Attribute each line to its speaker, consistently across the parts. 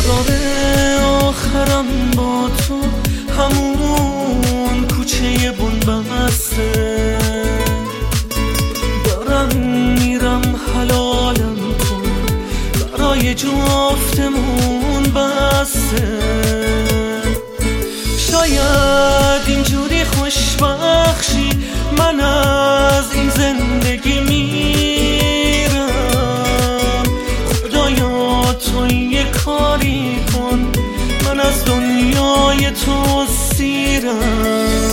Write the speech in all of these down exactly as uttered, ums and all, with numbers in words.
Speaker 1: انتظار آخرم با تو همون کوچه بنبسته، دارم میرم حلالم کن برای جفتمون بسته. شاید اینجوری خوشبخشی من از این زندگی میرم. خدایا تو یه کاری کن من از دنیای تو سیرم.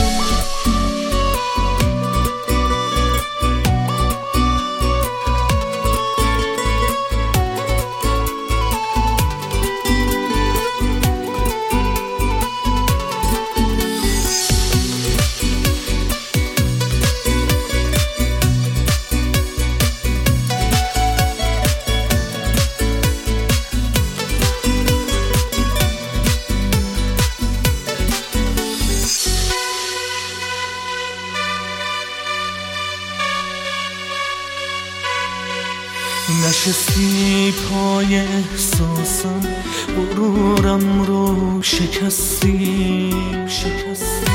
Speaker 1: نشستی پای احساسم، غرورم رو شکستی شکستی.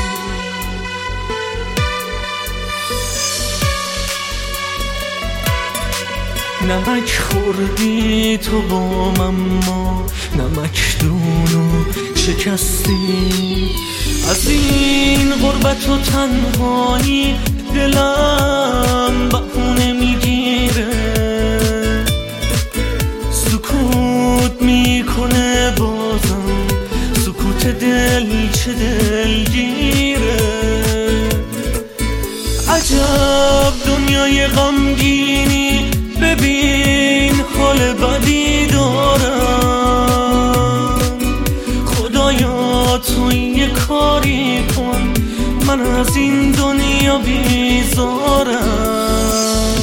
Speaker 1: نمک خوردی تو با من، ما نمکدونو شکستی. از این غربت و تنهایی دلم بهونه میگیره، سکوت میکنه بازم، سکوت دل چه دلگیره. عجب دنیای غمگینی، ببین حال بدی دارم. خدایا تو یه کاری کن من از این دنیا بیزارم.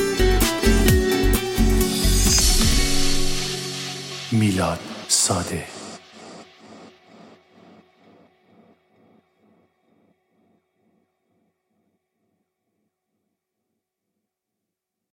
Speaker 2: میلاد ساده.